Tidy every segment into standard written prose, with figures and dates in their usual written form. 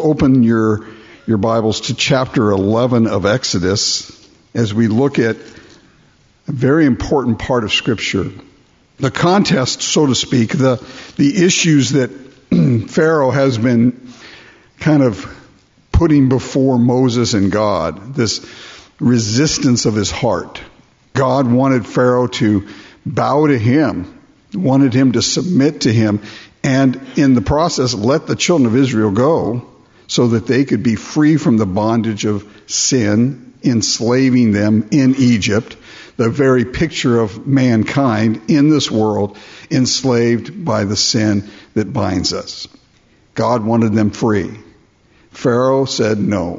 open your Bibles to chapter 11 of Exodus as we look at a very important part of Scripture. The contest, so to speak, the issues that Pharaoh has been kind of putting before Moses and God, this resistance of his heart. God wanted Pharaoh to bow to him, wanted him to submit to him, and in the process let the children of Israel go so that they could be free from the bondage of sin, enslaving them in Egypt, the very picture of mankind in this world, enslaved by the sin that binds us. God wanted them free. Pharaoh said no,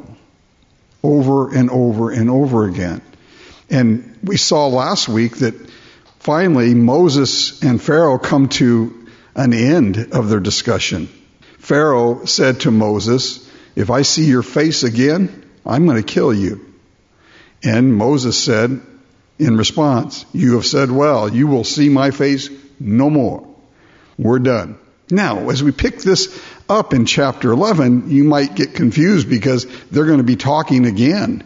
over and over and over again. And we saw last week that finally Moses and Pharaoh come to an end of their discussion. Pharaoh said to Moses, "If I see your face again, I'm going to kill you." And Moses said in response, "You have said well, you will see my face no more." We're done. Now, as we pick this up in chapter 11, you might get confused because they're going to be talking again.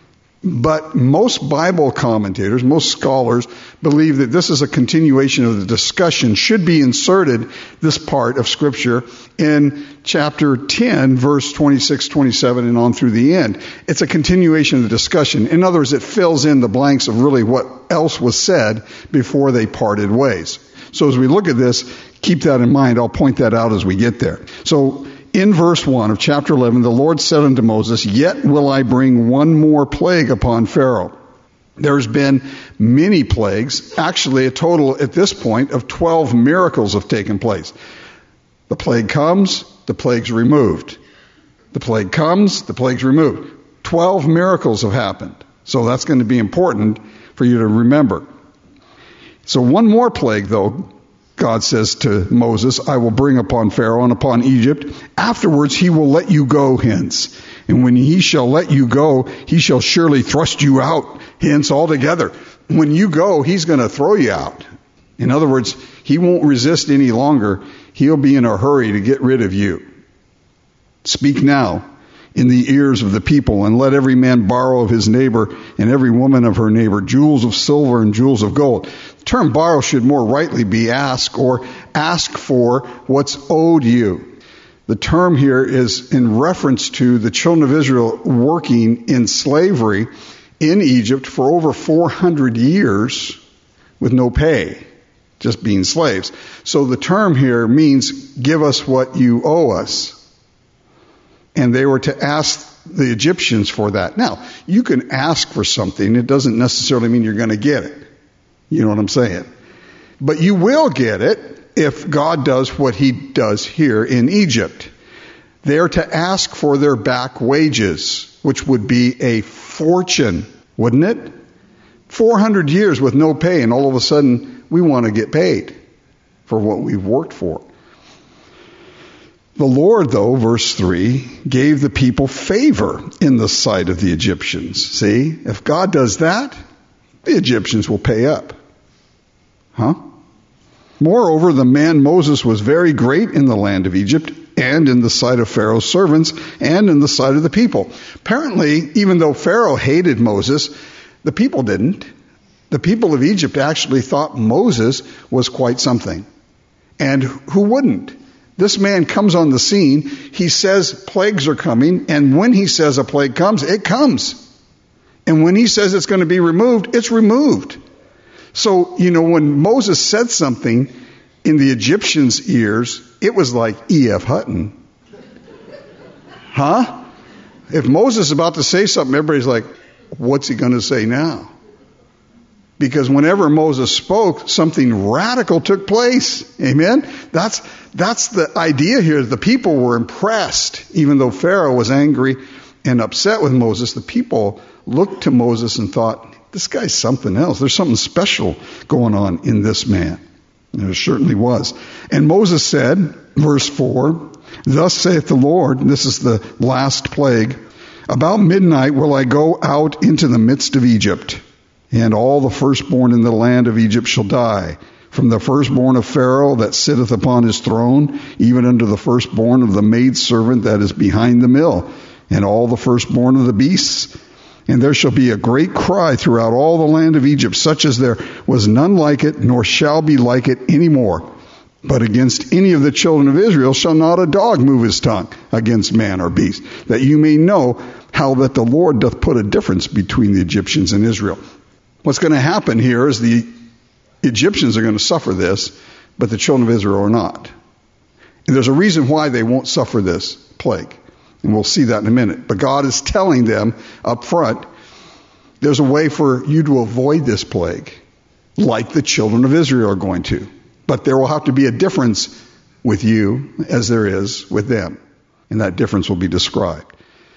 But most Bible commentators, most scholars, believe that this is a continuation of the discussion, should be inserted, this part of Scripture, in chapter 10, verse 26, 27, and on through the end. It's a continuation of the discussion. In other words, it fills in the blanks of really what else was said before they parted ways. So as we look at this, keep that in mind. I'll point that out as we get there. So in verse 1 of chapter 11, the Lord said unto Moses, "Yet will I bring one more plague upon Pharaoh." There's been many plagues. Actually, a total at this point of 12 miracles have taken place. The plague comes, the plague's removed. The plague comes, the plague's removed. 12 miracles have happened. So that's going to be important for you to remember. So one more plague, though, God says to Moses, "I will bring upon Pharaoh and upon Egypt. Afterwards he will let you go hence. And when he shall let you go, he shall surely thrust you out hence altogether." When you go, he's going to throw you out. In other words, he won't resist any longer. He'll be in a hurry to get rid of you. Speak now in the ears of the people, and let every man borrow of his neighbor and every woman of her neighbor jewels of silver and jewels of gold. The term borrow should more rightly be ask, or ask for what's owed you. The term here is in reference to the children of Israel working in slavery in Egypt for over 400 years with no pay, just being slaves. So the term here means give us what you owe us. And they were to ask the Egyptians for that. Now, you can ask for something. It doesn't necessarily mean you're going to get it. You know what I'm saying? But you will get it if God does what he does here in Egypt. They are to ask for their back wages, which would be a fortune, wouldn't it? 400 years with no pay, and all of a sudden we want to get paid for what we've worked for. The Lord, though, verse 3, gave the people favor in the sight of the Egyptians. See, if God does that, the Egyptians will pay up. Moreover, the man Moses was very great in the land of Egypt, and in the sight of Pharaoh's servants, and in the sight of the people. Apparently, even though Pharaoh hated Moses, the people didn't. The people of Egypt actually thought Moses was quite something. And who wouldn't? This man comes on the scene. He says plagues are coming. And when he says a plague comes, it comes. And when he says it's going to be removed, it's removed. So, when Moses said something in the Egyptians' ears, it was like E.F. Hutton. If Moses is about to say something, everybody's like, what's he going to say now? Because whenever Moses spoke, something radical took place. Amen? That's the idea here. The people were impressed. Even though Pharaoh was angry and upset with Moses, the people looked to Moses and thought, this guy's something else. There's something special going on in this man. And there certainly was. And Moses said, verse 4, "Thus saith the Lord," and this is the last plague, "about midnight will I go out into the midst of Egypt, and all the firstborn in the land of Egypt shall die, from the firstborn of Pharaoh that sitteth upon his throne, even unto the firstborn of the maidservant that is behind the mill, and all the firstborn of the beasts. And there shall be a great cry throughout all the land of Egypt, such as there was none like it, nor shall be like it any more. But against any of the children of Israel shall not a dog move his tongue against man or beast, that you may know how that the Lord doth put a difference between the Egyptians and Israel. What's going to happen here is the Egyptians are going to suffer this, but the children of Israel are not. And there's a reason why they won't suffer this plague. And we'll see that in a minute. But God is telling them up front, there's a way for you to avoid this plague, like the children of Israel are going to. But there will have to be a difference with you as there is with them. And that difference will be described.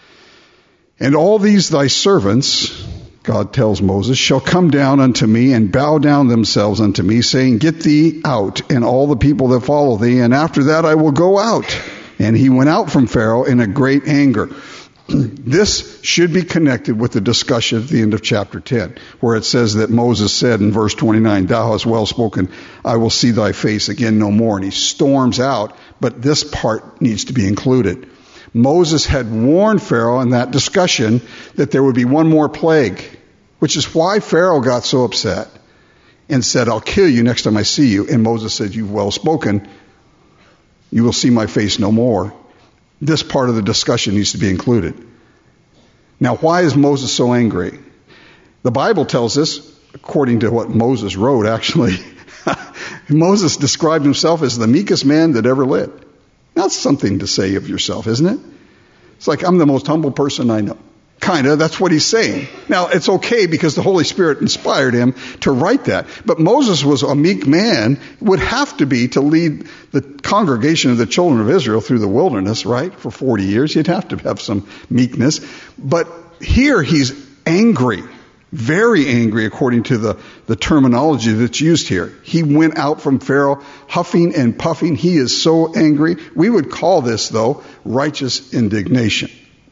And all these thy servants, God tells Moses, shall come down unto me and bow down themselves unto me, saying, Get thee out, and all the people that follow thee, and after that I will go out. And he went out from Pharaoh in a great anger. This should be connected with the discussion at the end of chapter 10, where it says that Moses said in verse 29, Thou hast well spoken, I will see thy face again no more. And he storms out, but this part needs to be included. Moses had warned Pharaoh in that discussion that there would be one more plague, which is why Pharaoh got so upset and said, I'll kill you next time I see you. And Moses said, You've well spoken. You will see my face no more. This part of the discussion needs to be included. Now, why is Moses so angry? The Bible tells us, according to what Moses wrote, actually, Moses described himself as the meekest man that ever lived. That's something to say of yourself, isn't it? It's like, I'm the most humble person I know. Kind of, that's what he's saying. Now, it's okay because the Holy Spirit inspired him to write that. But Moses was a meek man, would have to be to lead the congregation of the children of Israel through the wilderness, right? For 40 years, he'd have to have some meekness. But here he's angry, very angry according to the terminology that's used here. He went out from Pharaoh huffing and puffing. He is so angry. We would call this, though, righteous indignation.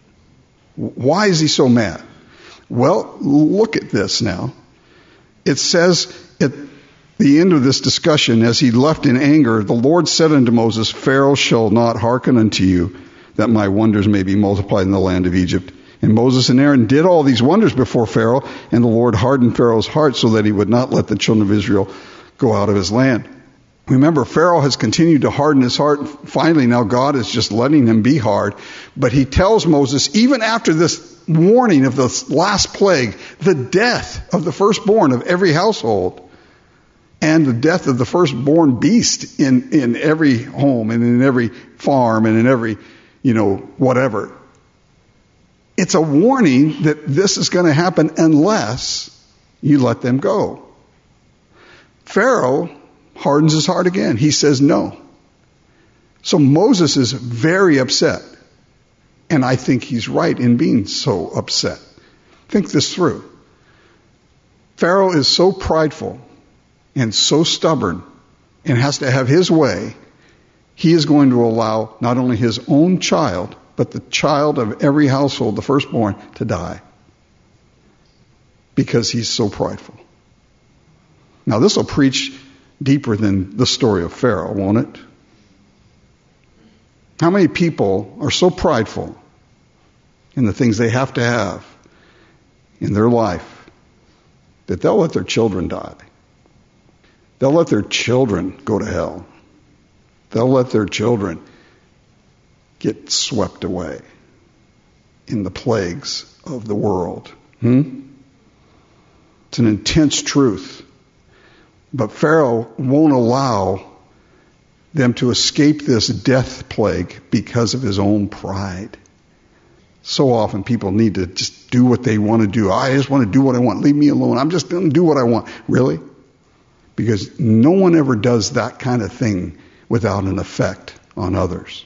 Why is he so mad? Well, look at this now. It says at the end of this discussion, as he left in anger, the Lord said unto Moses, Pharaoh shall not hearken unto you, that my wonders may be multiplied in the land of Egypt. And Moses and Aaron did all these wonders before Pharaoh, and the Lord hardened Pharaoh's heart so that he would not let the children of Israel go out of his land. Remember, Pharaoh has continued to harden his heart. Finally, now God is just letting him be hard. But he tells Moses, even after this warning of the last plague, the death of the firstborn of every household, and the death of the firstborn beast in every home and in every farm and in every, whatever. It's a warning that this is going to happen unless you let them go. Pharaoh hardens his heart again. He says no. So Moses is very upset. And I think he's right in being so upset. Think this through. Pharaoh is so prideful and so stubborn and has to have his way. He is going to allow not only his own child, but the child of every household, the firstborn, to die. Because he's so prideful. Now this will preach deeper than the story of Pharaoh, won't it? How many people are so prideful in the things they have to have in their life that they'll let their children die? They'll let their children go to hell. They'll let their children get swept away in the plagues of the world. It's an intense truth. But Pharaoh won't allow them to escape this death plague because of his own pride. So often people need to just do what they want to do. I just want to do what I want. Leave me alone. I'm just going to do what I want. Really? Because no one ever does that kind of thing without an effect on others.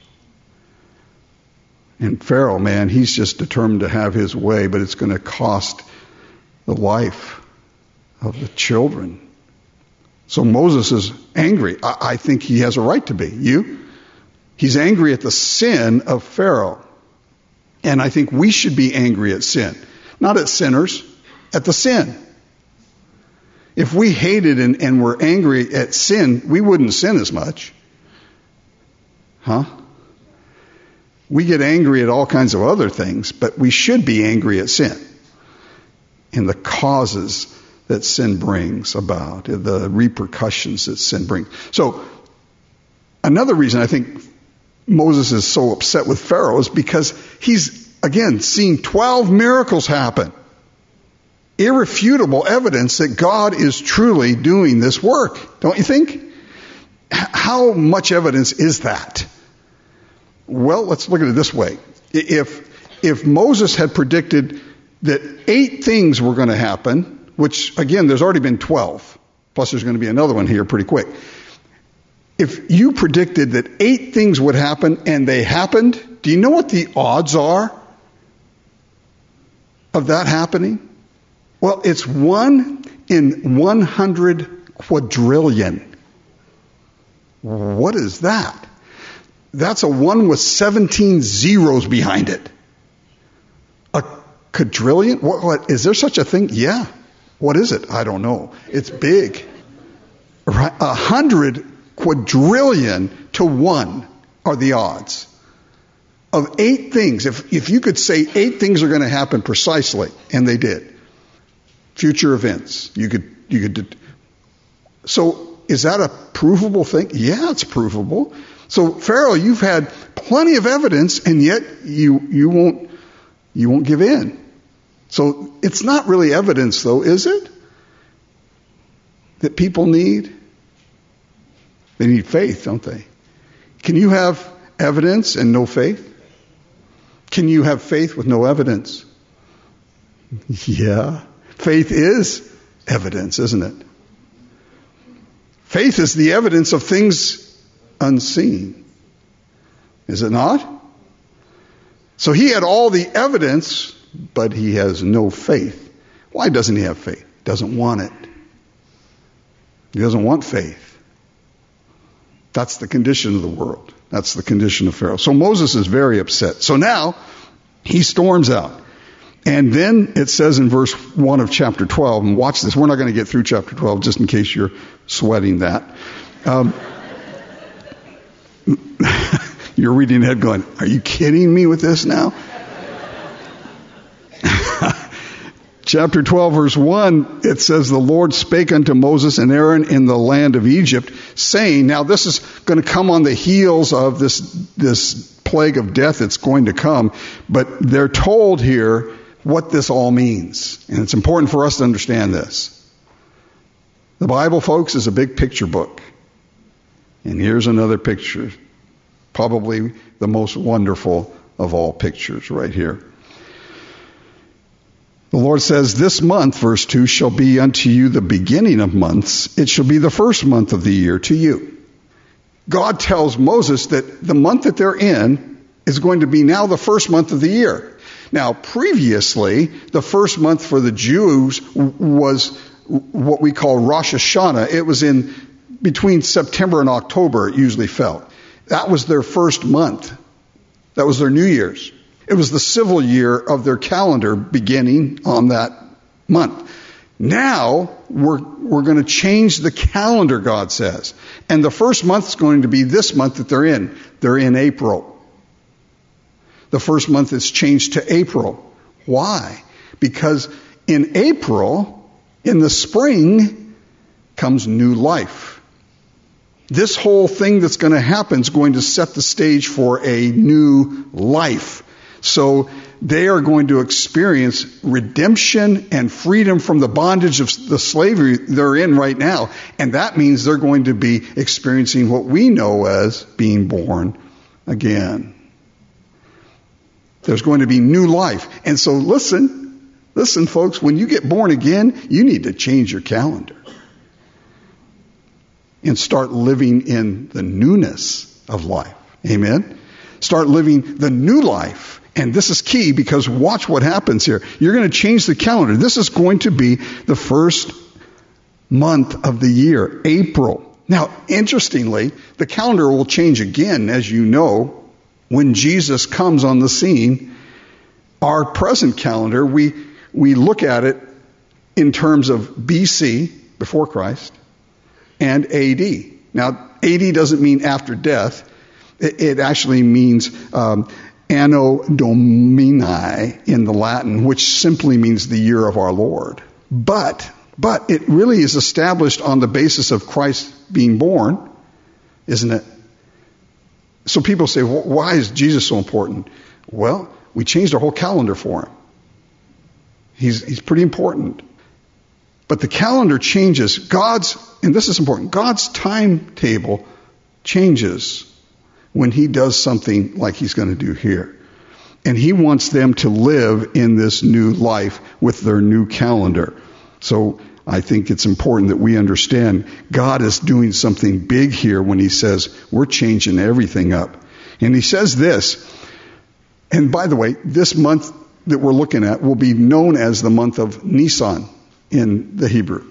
And Pharaoh, man, he's just determined to have his way, but it's going to cost the life of the children. So Moses is angry. I think he has a right to be. You? He's angry at the sin of Pharaoh. And I think we should be angry at sin. Not at sinners, at the sin. If we hated and were angry at sin, we wouldn't sin as much. Huh? We get angry at all kinds of other things, but we should be angry at sin and the causes that sin brings about, the repercussions that sin brings. So, another reason I think Moses is so upset with Pharaoh is because he's, again, seeing 12 miracles happen. Irrefutable evidence that God is truly doing this work, don't you think? How much evidence is that? Well, let's look at it this way. If Moses had predicted that 8 things were going to happen, which, again, there's already been 12, plus there's going to be another one here pretty quick. If you predicted that 8 things would happen and they happened, do you know what the odds are of that happening? Well, it's 1 in 100 quadrillion. What is that? That's a 1 with 17 zeros behind it. A quadrillion? What, is there such a thing? Yeah. What is it? I don't know. It's big. 100 quadrillion to 1 are the odds of 8 things. If you could say 8 things are going to happen precisely, and they did, future events, you could. So is that a provable thing? Yeah, it's provable. So Pharaoh, you've had plenty of evidence, and yet you won't give in. So it's not really evidence, though, is it? That people need? They need faith, don't they? Can you have evidence and no faith? Can you have faith with no evidence? Yeah. Faith is evidence, isn't it? Faith is the evidence of things unseen. Is it not? So he had all the evidence, but he has no faith. Why doesn't he have faith? He doesn't want it. He doesn't want faith. That's the condition of the world. That's the condition of Pharaoh. So Moses is very upset. So now he storms out. And then it says in verse 1 of chapter 12, and watch this, we're not going to get through chapter 12 just in case you're sweating that. You're reading ahead going, are you kidding me with this now? Chapter 12, verse 1, it says, the Lord spake unto Moses and Aaron in the land of Egypt, saying, now this is going to come on the heels of this plague of death that's going to come, but they're told here what this all means. And it's important for us to understand this. The Bible, folks, is a big picture book. And here's another picture, probably the most wonderful of all pictures right here. The Lord says, this month, verse 2, shall be unto you the beginning of months. It shall be the first month of the year to you. God tells Moses that the month that they're in is going to be now the first month of the year. Now, previously, the first month for the Jews was what we call Rosh Hashanah. It was in between September and October, it usually fell. That was their first month. That was their New Year's. It was the civil year of their calendar beginning on that month. Now, we're going to change the calendar, God says. And the first month is going to be this month that they're in. They're in April. The first month is changed to April. Why? Because in April, in the spring, comes new life. This whole thing that's going to happen is going to set the stage for a new life. So they are going to experience redemption and freedom from the bondage of the slavery they're in right now. And that means they're going to be experiencing what we know as being born again. There's going to be new life. And so listen, folks, when you get born again, you need to change your calendar and start living in the newness of life. Amen? Start living the new life. And this is key because watch what happens here. You're going to change the calendar. This is going to be the first month of the year, April. Now, interestingly, the calendar will change again, as you know, when Jesus comes on the scene. Our present calendar, we look at it in terms of BC, before Christ, and AD. Now, AD doesn't mean after death. It actually means Anno Domini in the Latin, which simply means the year of our Lord. But it really is established on the basis of Christ being born, isn't it? So people say, well, why is Jesus so important? Well, we changed our whole calendar for him. He's pretty important. But the calendar changes. And this is important, God's timetable changes when he does something like he's going to do here. And he wants them to live in this new life with their new calendar. So I think it's important that we understand God is doing something big here when he says we're changing everything up. And he says this, and by the way, this month that we're looking at will be known as the month of Nisan in the Hebrew.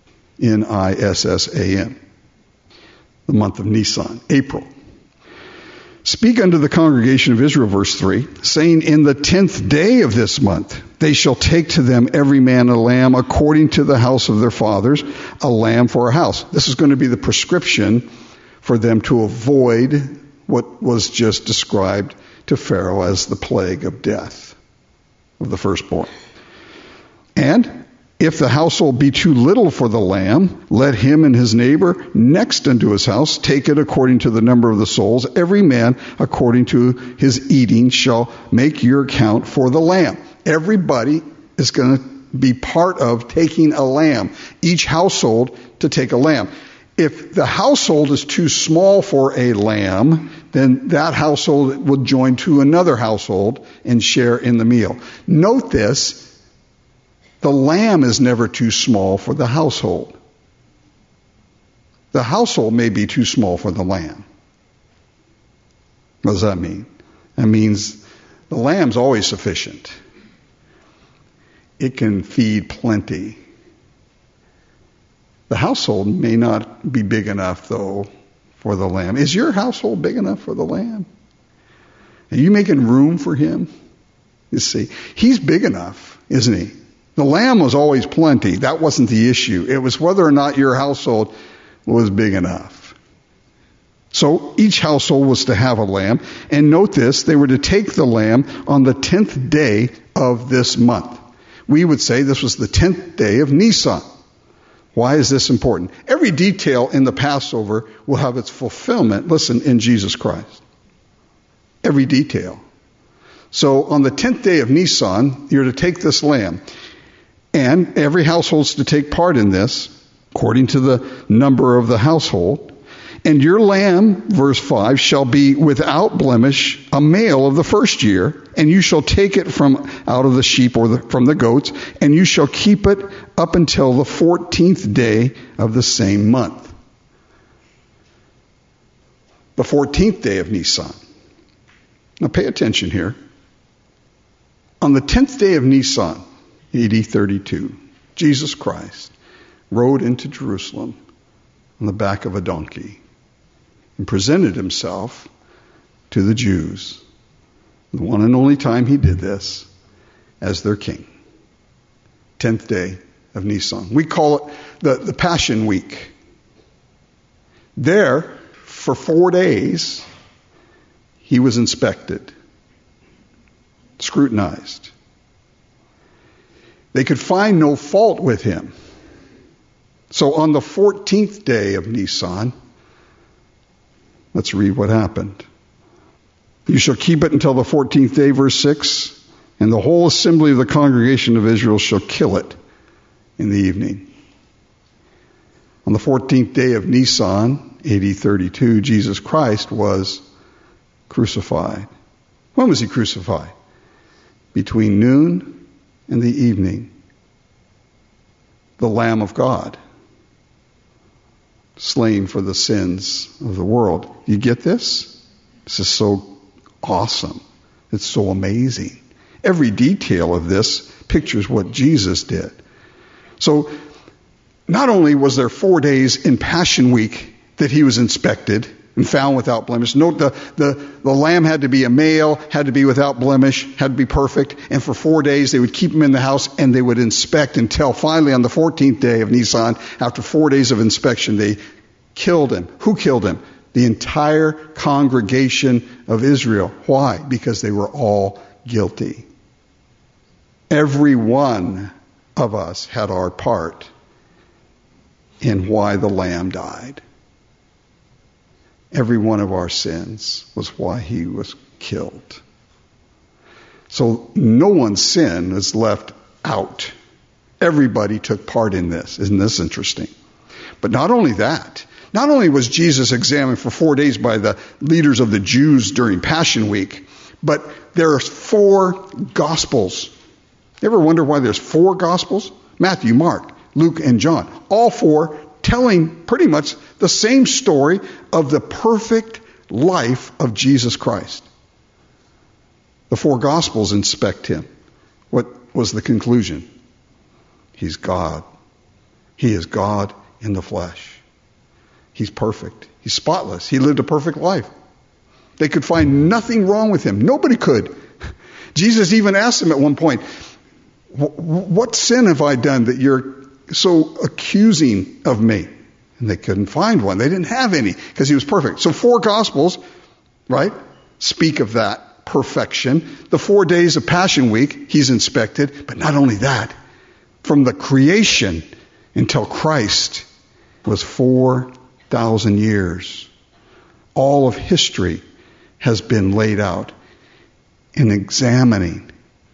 Nissan. The month of Nisan, April. Speak unto the congregation of Israel, verse 3, saying, in the 10th day of this month, they shall take to them every man a lamb according to the house of their fathers, a lamb for a house. This is going to be the prescription for them to avoid what was just described to Pharaoh as the plague of death of the firstborn. And if the household be too little for the lamb, let him and his neighbor next unto his house take it according to the number of the souls. Every man according to his eating shall make your count for the lamb. Everybody is going to be part of taking a lamb. Each household to take a lamb. If the household is too small for a lamb, then that household will join to another household and share in the meal. Note this. The lamb is never too small for the household. The household may be too small for the lamb. What does that mean? That means the lamb's always sufficient. It can feed plenty. The household may not be big enough, though, for the lamb. Is your household big enough for the lamb? Are you making room for him? You see, he's big enough, isn't he? The lamb was always plenty. That wasn't the issue. It was whether or not your household was big enough. So each household was to have a lamb. And note this, they were to take the lamb on the 10th day of this month. We would say this was the 10th day of Nisan. Why is this important? Every detail in the Passover will have its fulfillment, listen, in Jesus Christ. Every detail. So on the 10th day of Nisan, you're to take this lamb. And every household's to take part in this, according to the number of the household. And your lamb, verse 5, shall be without blemish, a male of the first year, and you shall take it from out of the sheep or from the goats, and you shall keep it up until the 14th day of the same month. The 14th day of Nisan. Now pay attention here. On the 10th day of Nisan, AD 32, Jesus Christ rode into Jerusalem on the back of a donkey and presented himself to the Jews, the one and only time he did this, as their king. 10th day of Nisan. We call it the Passion Week. There, for 4 days, he was inspected, scrutinized. They could find no fault with him. So on the 14th day of Nisan, let's read what happened. You shall keep it until the 14th day, verse 6, and the whole assembly of the congregation of Israel shall kill it in the evening. On the 14th day of Nisan, AD 32, Jesus Christ was crucified. When was he crucified? Between noon and the evening. The Lamb of God, slain for the sins of the world. You get this? This is so awesome. It's so amazing. Every detail of this pictures what Jesus did. So, not only was there 4 days in Passion Week that he was inspected and found without blemish. Note the lamb had to be a male, had to be without blemish, had to be perfect. And for 4 days they would keep him in the house and they would inspect until finally on the 14th day of Nisan, after 4 days of inspection, they killed him. Who killed him? The entire congregation of Israel. Why? Because they were all guilty. Every one of us had our part in why the lamb died. Every one of our sins was why he was killed. So no one's sin is left out. Everybody took part in this. Isn't this interesting? But not only that, not only was Jesus examined for 4 days by the leaders of the Jews during Passion Week, but there are 4 Gospels. You ever wonder why there's 4 Gospels? Matthew, Mark, Luke, and John. All 4 telling pretty much the same story of the perfect life of Jesus Christ. The 4 Gospels inspect him. What was the conclusion? He's God. He is God in the flesh. He's perfect. He's spotless. He lived a perfect life. They could find nothing wrong with him. Nobody could. Jesus even asked them at one point, what sin have I done that you're so accusing of me? And they couldn't find one. They didn't have any because he was perfect. So 4 Gospels, right, speak of that perfection. The 4 days of Passion Week, he's inspected. But not only that, from the creation until Christ was 4,000 years. All of history has been laid out in examining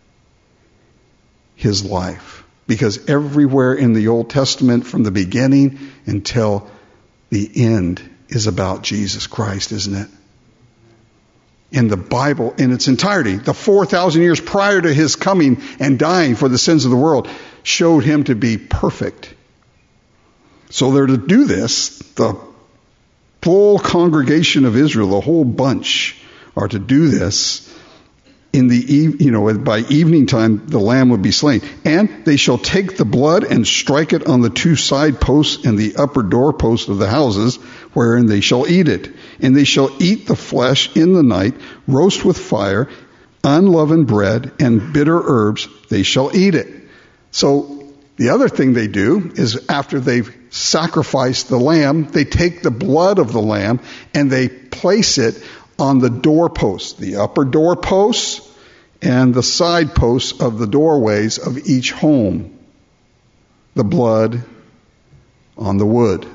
his life. Because everywhere in the Old Testament, from the beginning until the end, is about Jesus Christ, isn't it? In the Bible, in its entirety, the 4,000 years prior to his coming and dying for the sins of the world, showed him to be perfect. So they're to do this, the full congregation of Israel, the whole bunch, are to do this. In the by evening time, the lamb would be slain. And they shall take the blood and strike it on the 2 side posts and the upper doorpost of the houses, wherein they shall eat it. And they shall eat the flesh in the night, roast with fire, unleavened bread, and bitter herbs, they shall eat it. So the other thing they do is after they've sacrificed the lamb, they take the blood of the lamb and they place it on the doorposts, the upper doorposts and the side posts of the doorways of each home. The blood on the wood.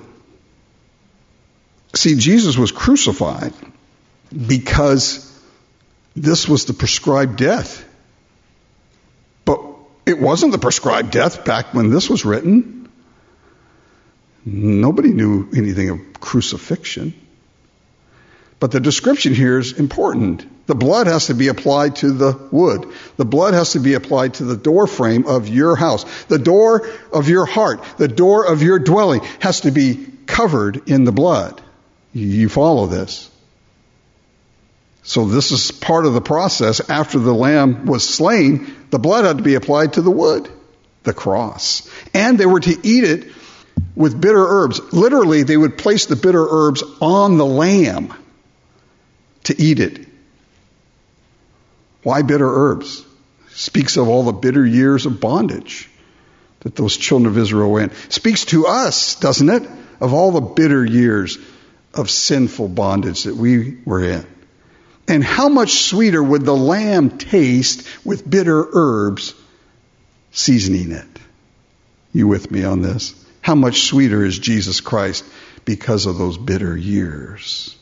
See, Jesus was crucified because this was the prescribed death. But it wasn't the prescribed death back when this was written. Nobody knew anything of crucifixion. But the description here is important. The blood has to be applied to the wood. The blood has to be applied to the door frame of your house. The door of your heart, the door of your dwelling has to be covered in the blood. You follow this. So this is part of the process. After the lamb was slain, the blood had to be applied to the wood, the cross. And they were to eat it with bitter herbs. Literally, they would place the bitter herbs on the lamb to eat it. Why bitter herbs? Speaks of all the bitter years of bondage that those children of Israel went. Speaks to us, doesn't it? Of all the bitter years of sinful bondage that we were in. And how much sweeter would the lamb taste with bitter herbs seasoning it? You with me on this? How much sweeter is Jesus Christ because of those bitter years?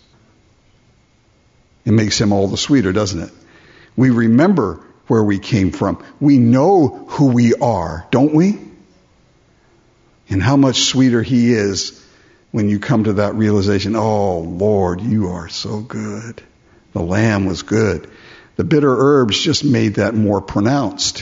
It makes him all the sweeter, doesn't it? We remember where we came from. We know who we are, don't we? And how much sweeter he is when you come to that realization, oh, Lord, you are so good. The lamb was good. The bitter herbs just made that more pronounced.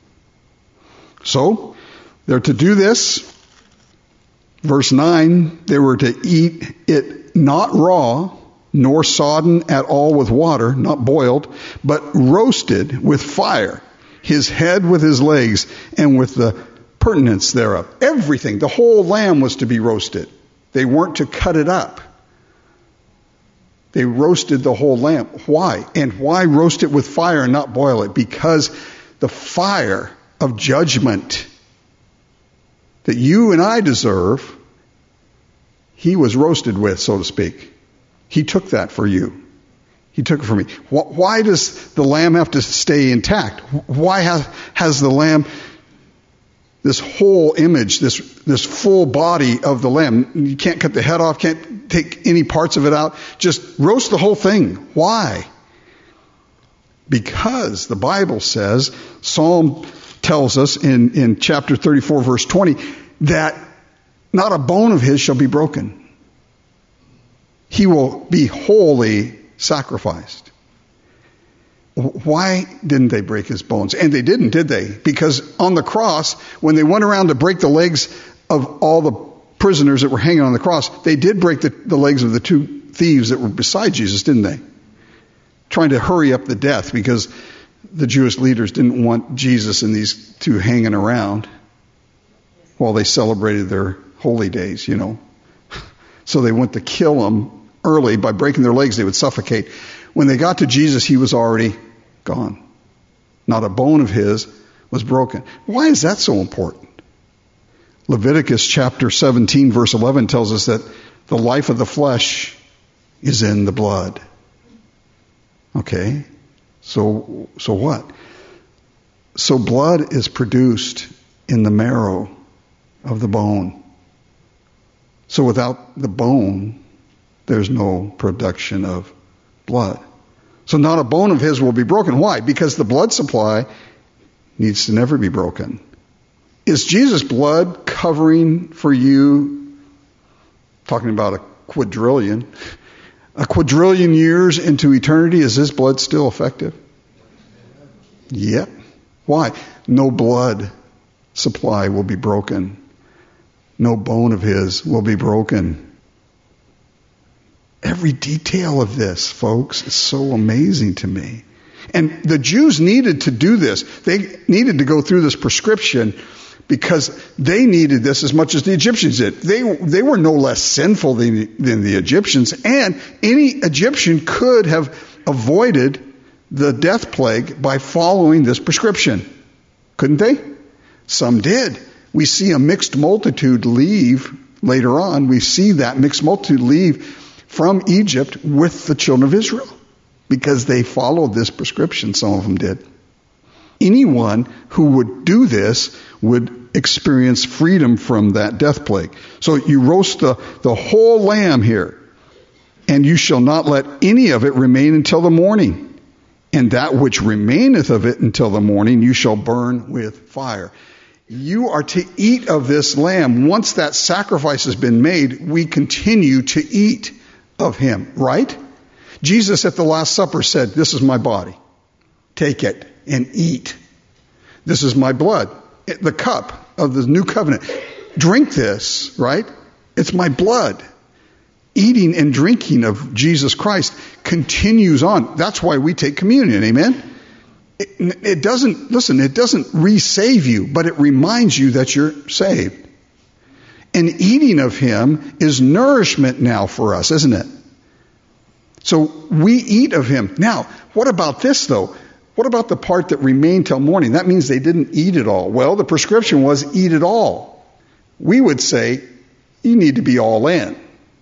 So, they're to do this. Verse 9, they were to eat it not raw, nor sodden at all with water, not boiled, but roasted with fire, his head with his legs, and with the pertinence thereof. Everything, the whole lamb was to be roasted. They weren't to cut it up. They roasted the whole lamb. Why? And why roast it with fire and not boil it? Because the fire of judgment that you and I deserve, he was roasted with, so to speak. He took that for you. He took it for me. Why does the lamb have to stay intact? Why has the lamb this whole image, this full body of the lamb? You can't cut the head off, can't take any parts of it out. Just roast the whole thing. Why? Because the Bible says, Psalm tells us in chapter 34, verse 20, that not a bone of his shall be broken. He will be wholly sacrificed. Why didn't they break his bones? And they didn't, did they? Because on the cross, when they went around to break the legs of all the prisoners that were hanging on the cross, they did break the legs of the two thieves that were beside Jesus, didn't they? Trying to hurry up the death because the Jewish leaders didn't want Jesus and these two hanging around while they celebrated their holy days, you know. So they went to kill them early. By breaking their legs, they would suffocate. When they got to Jesus, he was already gone. Not a bone of his was broken. Why is that so important? Leviticus chapter 17, verse 11 tells us that the life of the flesh is in the blood. Okay? So what? So blood is produced in the marrow of the bone. So without the bone, there's no production of blood. So not a bone of his will be broken. Why? Because the blood supply needs to never be broken. Is Jesus' blood covering for you, talking about a quadrillion years into eternity, is his blood still effective? Yep. Why? No blood supply will be broken. No bone of his will be broken. Every detail of this, folks, is so amazing to me. And the Jews needed to do this. They needed to go through this prescription because they needed this as much as the Egyptians did. They were no less sinful than the Egyptians, and any Egyptian could have avoided the death plague by following this prescription. Couldn't they? Some did. We see a mixed multitude leave later on. We see that mixed multitude leave from Egypt with the children of Israel because they followed this prescription. Some of them did. Anyone who would do this would experience freedom from that death plague. So you roast the whole lamb here, and you shall not let any of it remain until the morning. And that which remaineth of it until the morning you shall burn with fire. You are to eat of this lamb. Once that sacrifice has been made, we continue to eat of him, right? Jesus at the Last Supper said, "This is my body. Take it and eat. This is my blood, the cup of the new covenant. Drink this," right? It's my blood. Eating and drinking of Jesus Christ continues on. That's why we take communion, amen? It doesn't re-save you, but it reminds you that you're saved. And eating of him is nourishment now for us, isn't it? So we eat of him. Now, what about this though? What about the part that remained till morning? That means they didn't eat it all. Well, the prescription was eat it all. We would say, you need to be all in.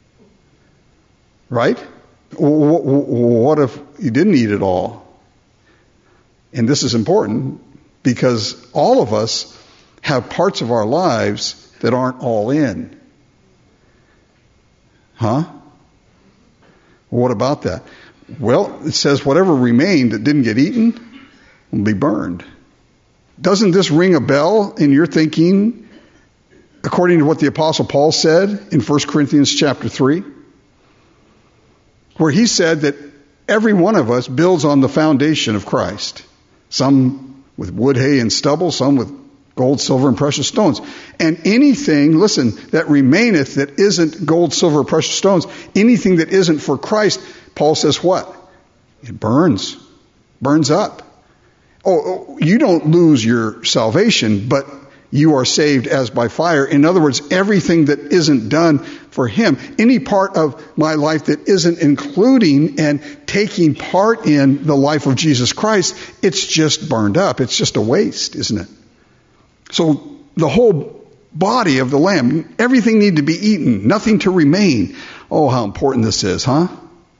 Right? What if you didn't eat it all? And this is important because all of us have parts of our lives that aren't all in. Huh? What about that? Well, it says whatever remained that didn't get eaten will be burned. Doesn't this ring a bell in your thinking according to what the Apostle Paul said in 1 Corinthians chapter 3? Where he said that every one of us builds on the foundation of Christ. Some with wood, hay, and stubble, some with gold, silver, and precious stones. And anything, listen, that remaineth that isn't gold, silver, precious stones, anything that isn't for Christ, Paul says what? It burns up. Oh, you don't lose your salvation, but you are saved as by fire. In other words, everything that isn't done for him, any part of my life that isn't including and taking part in the life of Jesus Christ, it's just burned up. It's just a waste, isn't it? So the whole body of the Lamb, everything need to be eaten, nothing to remain. Oh, how important this is, huh?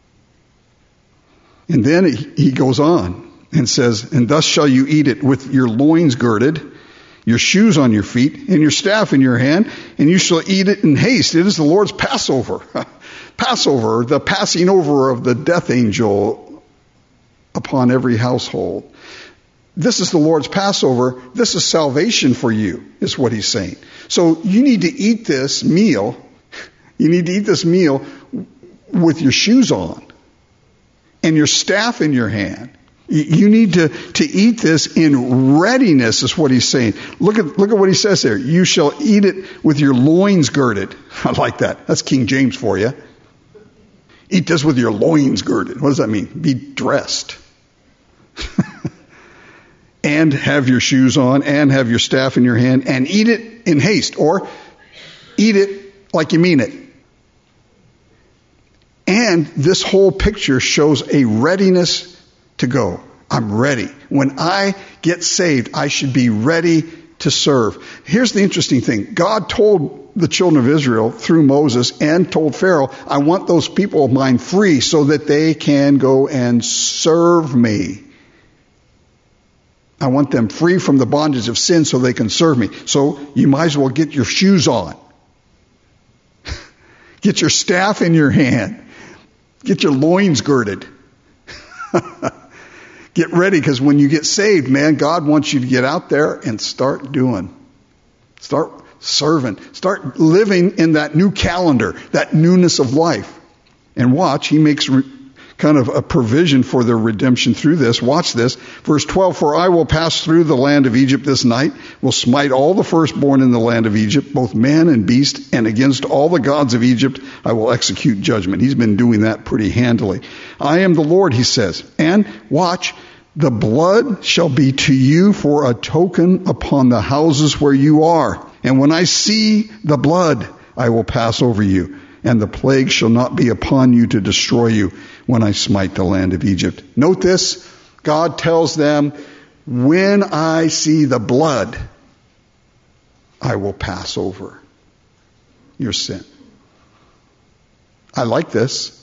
And then he goes on and says, and thus shall you eat it with your loins girded, your shoes on your feet, and your staff in your hand, and you shall eat it in haste. It is the Lord's Passover. Passover, the passing over of the death angel upon every household. This is the Lord's Passover. This is salvation for you, is what he's saying. So you need to eat this meal. You need to eat this meal with your shoes on and your staff in your hand. You need to eat this in readiness, is what he's saying. Look at what he says there. You shall eat it with your loins girded. I like that. That's King James for you. Eat this with your loins girded. What does that mean? Be dressed. And have your shoes on, and have your staff in your hand, and eat it in haste, or eat it like you mean it. And this whole picture shows a readiness to go. I'm ready. When I get saved, I should be ready to serve. Here's the interesting thing. God told the children of Israel through Moses and told Pharaoh, I want those people of mine free so that they can go and serve me. I want them free from the bondage of sin so they can serve me. So you might as well get your shoes on. Get your staff in your hand. Get your loins girded. Get ready, because when you get saved, man, God wants you to get out there and start doing. Start serving. Start living in that new calendar, that newness of life. And watch, he makes kind of a provision for their redemption through this. Watch this. Verse 12, for I will pass through the land of Egypt this night, will smite all the firstborn in the land of Egypt, both man and beast, and against all the gods of Egypt I will execute judgment. He's been doing that pretty handily. I am the Lord, he says. And watch, the blood shall be to you for a token upon the houses where you are. And when I see the blood, I will pass over you, and the plague shall not be upon you to destroy you when I smite the land of Egypt. Note this, God tells them, when I see the blood, I will pass over your sin. I like this.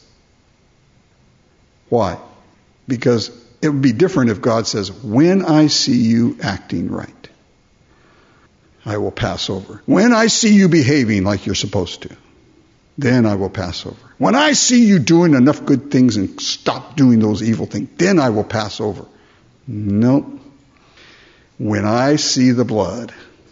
Why? Because it would be different if God says, when I see you acting right, I will pass over. When I see you behaving like you're supposed to, then I will pass over. When I see you doing enough good things and stop doing those evil things, then I will pass over. Nope. When I see the blood,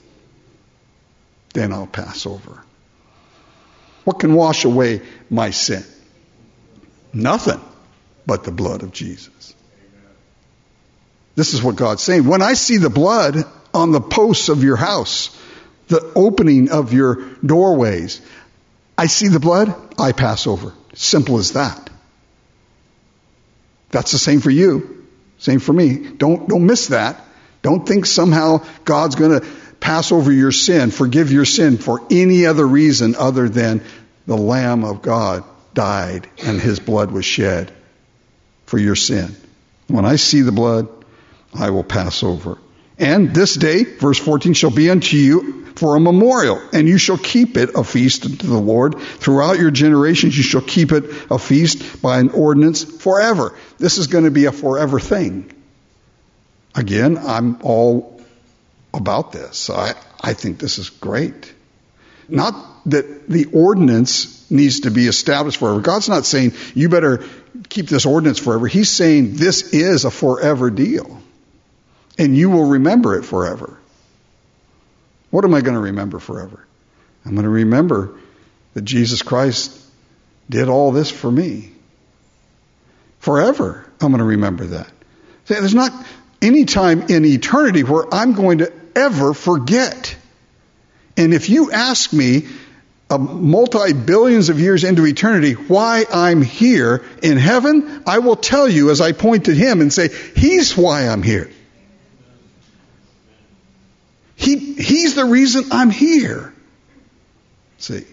then I'll pass over. What can wash away my sin? Nothing but the blood of Jesus. This is what God's saying. When I see the blood on the posts of your house, the opening of your doorways, I see the blood, I pass over. Simple as that. That's the same for you. Same for me. Don't miss that. Don't think somehow God's going to pass over your sin, forgive your sin for any other reason other than the Lamb of God died and his blood was shed for your sin. When I see the blood, I will pass over. And this day, verse 14, shall be unto you for a memorial, and you shall keep it a feast unto the Lord. Throughout your generations you shall keep it a feast by an ordinance forever. This is going to be a forever thing. Again, I'm all about this. I think this is great. Not that the ordinance needs to be established forever. God's not saying you better keep this ordinance forever. He's saying this is a forever deal. And you will remember it forever. What am I going to remember forever? I'm going to remember that Jesus Christ did all this for me. Forever, I'm going to remember that. There's not any time in eternity where I'm going to ever forget. And if you ask me, multi-billions of years into eternity, why I'm here in heaven, I will tell you as I point to him and say, he's why I'm here. He's the the reason I'm here. See?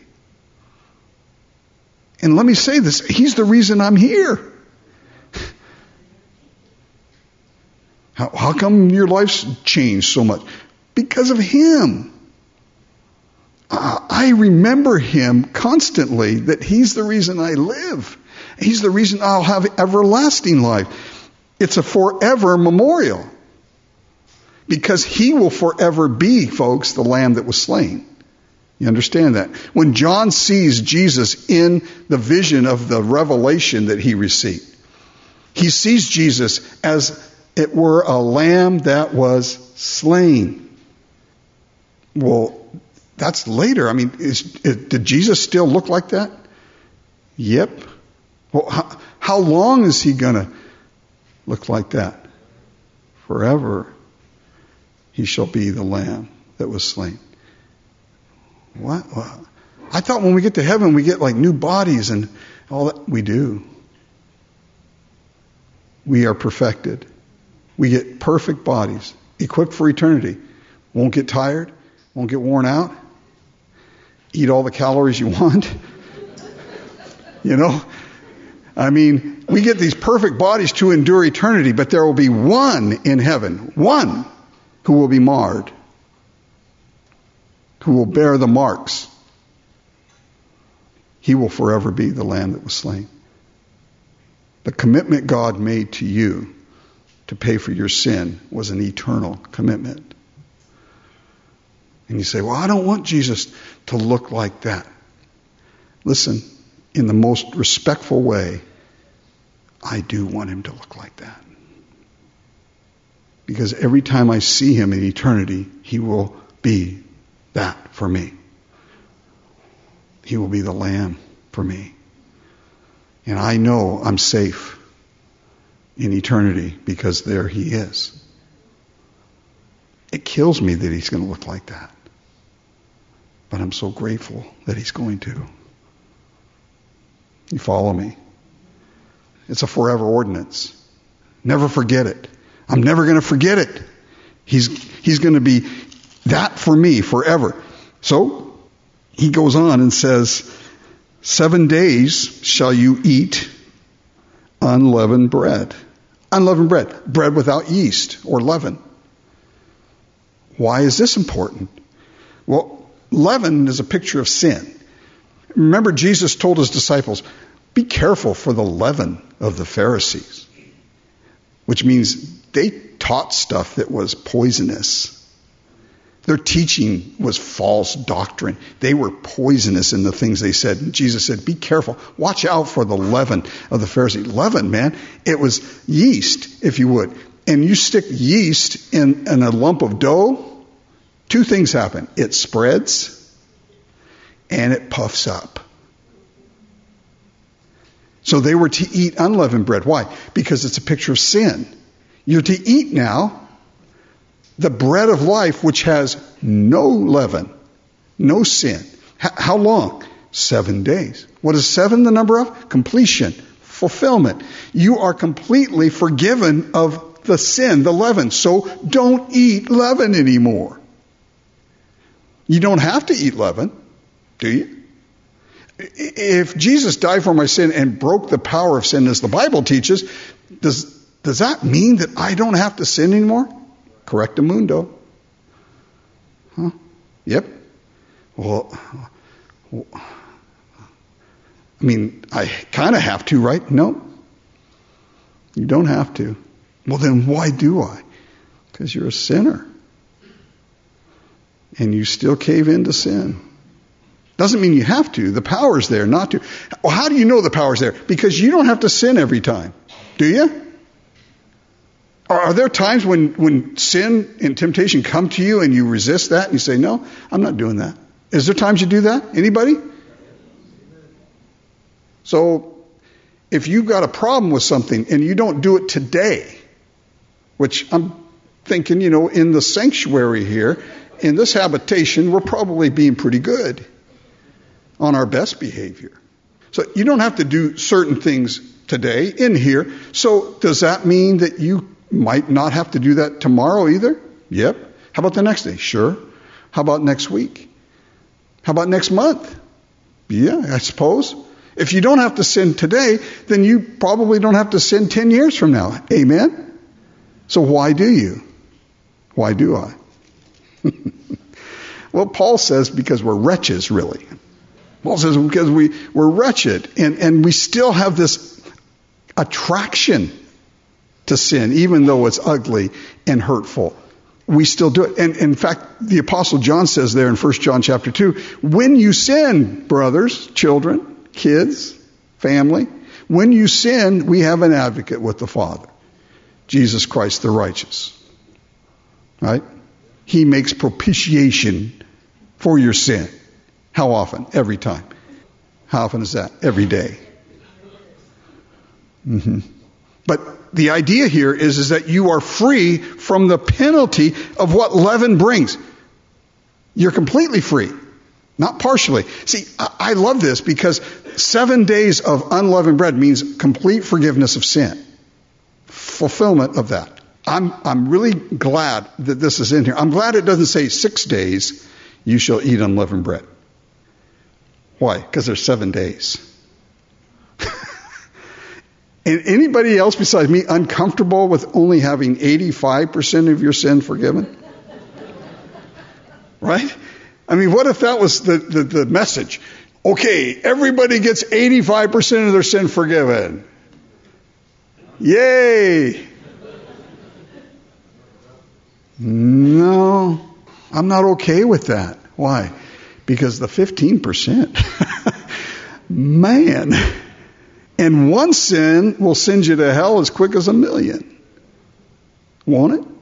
And let me say this, He's the reason I'm here. How come your life's changed so much? Because of Him. I remember Him constantly, that He's the reason I live. He's the reason I'll have everlasting life. It's a forever memorial. Because He will forever be, folks, the Lamb that was slain. You understand that? When John sees Jesus in the vision of the revelation that he received, he sees Jesus as it were a lamb that was slain. Well, that's later. I mean, did Jesus still look like that? Yep. Well, how long is He going to look like that? Forever. He shall be the lamb that was slain. What? I thought when we get to heaven, we get like new bodies and all that. We do. We are perfected. We get perfect bodies, equipped for eternity. Won't get tired. Won't get worn out. Eat all the calories you want. You know? I mean, we get these perfect bodies to endure eternity, but there will be one in heaven, one who will be marred, who will bear the marks. He will forever be the Lamb that was slain. The commitment God made to you to pay for your sin was an eternal commitment. And you say, well, I don't want Jesus to look like that. Listen, in the most respectful way, I do want Him to look like that. Because every time I see Him in eternity, He will be that for me. He will be the Lamb for me. And I know I'm safe in eternity because there He is. It kills me that He's going to look like that. But I'm so grateful that He's going to. You follow me? It's a forever ordinance. Never forget it. I'm never going to forget it. He's going to be that for me forever. So He goes on and says, 7 days shall you eat unleavened bread. Unleavened bread. Bread without yeast or leaven. Why is this important? Well, leaven is a picture of sin. Remember, Jesus told His disciples, be careful for the leaven of the Pharisees. Which means they taught stuff that was poisonous. Their teaching was false doctrine. They were poisonous in the things they said. And Jesus said, be careful. Watch out for the leaven of the Pharisees. Leaven, man, it was yeast, if you would. And you stick yeast in a lump of dough, two things happen. It spreads and it puffs up. So they were to eat unleavened bread. Why? Because it's a picture of sin. You're to eat now the bread of life which has no leaven, no sin. How long? 7 days. What is 7 the number of? Completion, fulfillment. You are completely forgiven of the sin, the leaven. So don't eat leaven anymore. You don't have to eat leaven, do you? If Jesus died for my sin and broke the power of sin, as the Bible teaches, does that mean that I don't have to sin anymore? Correctamundo. Huh? Yep. Well, I mean, I kind of have to, right? No. You don't have to. Well, then why do I? Because you're a sinner. And you still cave into sin. Doesn't mean you have to. The power's there not to. Well, how do you know the power's there? Because you don't have to sin every time. Do you? Are there times when sin and temptation come to you and you resist that and you say, no, I'm not doing that? Is there times you do that? Anybody? So if you've got a problem with something and you don't do it today, which I'm thinking, in the sanctuary here, in this habitation, we're probably being pretty good on our best behavior. So you don't have to do certain things today in here. So does that mean that you might not have to do that tomorrow either? Yep. How about the next day? Sure. How about next week? How about next month? Yeah, I suppose. If you don't have to sin today, then you probably don't have to sin 10 years from now. Amen? So why do you? Why do I? Well, Paul says because we're wretches, really. Paul says because we're wretched and we still have this attraction to sin, even though it's ugly and hurtful. We still do it. And in fact, the Apostle John says there in 1 John chapter 2, when you sin, brothers, children, kids, family, when you sin, we have an advocate with the Father, Jesus Christ the righteous. Right? He makes propitiation for your sin. How often? Every time. How often is that? Every day. But the idea here is that you are free from the penalty of what leaven brings. You're completely free, not partially. See, I love this because 7 days of unleavened bread means complete forgiveness of sin. Fulfillment of that. I'm really glad that this is in here. I'm glad it doesn't say 6 days you shall eat unleavened bread. Why? Because there's 7 days. And anybody else besides me uncomfortable with only having 85% of your sin forgiven? Right? I mean, what if that was the message? Okay, everybody gets 85% of their sin forgiven. Yay! No, I'm not okay with that. Why? Because the 15%, man, and one sin will send you to hell as quick as a million. Won't it?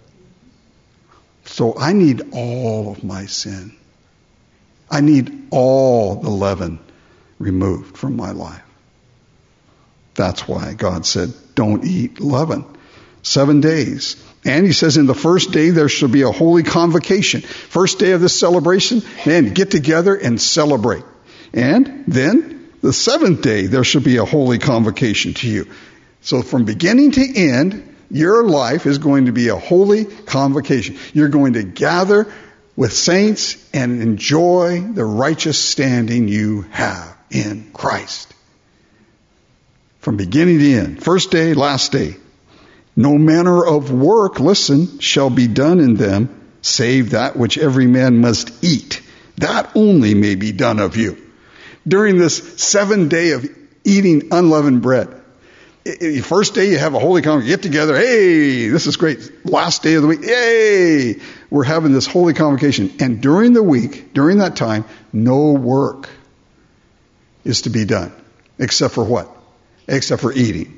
So I need all of my sin. I need all the leaven removed from my life. That's why God said, don't eat leaven. 7 days. And he says in the first day there shall be a holy convocation. First day of this celebration, man, get together and celebrate. And then the 7th day there shall be a holy convocation to you. So from beginning to end, your life is going to be a holy convocation. You're going to gather with saints and enjoy the righteous standing you have in Christ. From beginning to end. First day, last day. No manner of work, listen, shall be done in them, save that which every man must eat. That only may be done of you. During this 7 day of eating unleavened bread, first day you have a holy convocation, get together, hey, this is great. Last day of the week, yay, we're having this holy convocation. And during the week, during that time, no work is to be done. Except for what? Except for eating.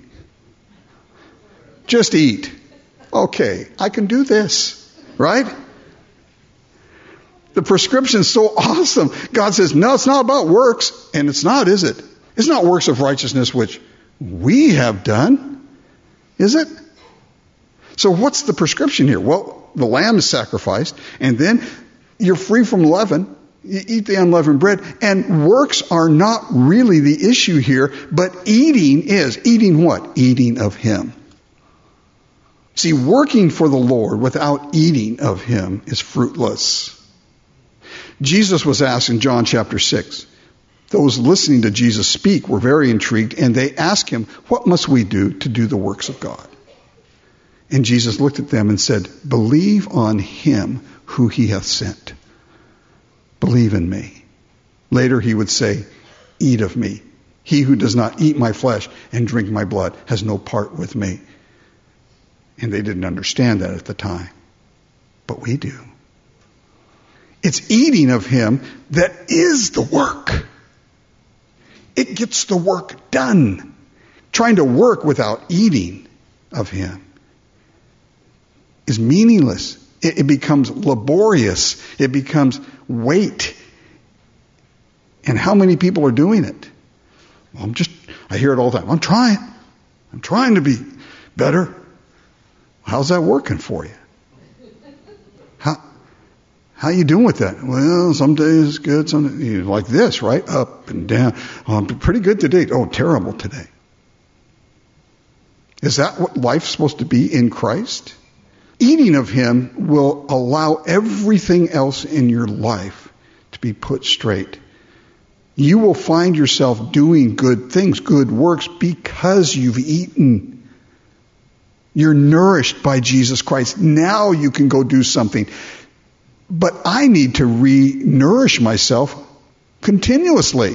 Just eat. Okay, I can do this, right? The prescription's so awesome. God says, no, it's not about works. And it's not, is it? It's not works of righteousness which we have done, is it? So what's the prescription here? Well, the lamb is sacrificed, and then you're free from leaven. You eat the unleavened bread, and works are not really the issue here, but eating is. Eating what? Eating of Him. See, working for the Lord without eating of Him is fruitless. Jesus was asked in John chapter 6. Those listening to Jesus speak were very intrigued, and they asked Him, what must we do to do the works of God? And Jesus looked at them and said, believe on Him who He hath sent. Believe in me. Later He would say, eat of me. He who does not eat my flesh and drink my blood has no part with me. And they didn't understand that at the time. But we do. It's eating of Him that is the work. It gets the work done. Trying to work without eating of Him is meaningless. It becomes laborious. It becomes weight. And how many people are doing it? Well, I hear it all the time. I'm trying to be better. How's that working for you? How you doing with that? Well, some days it's good, some days, like this, right? Up and down. Oh, I'm pretty good today. Oh, terrible today. Is that what life's supposed to be in Christ? Eating of him will allow everything else in your life to be put straight. You will find yourself doing good things, good works, because you've eaten. You're nourished by Jesus Christ. Now you can go do something. But I need to re-nourish myself continuously.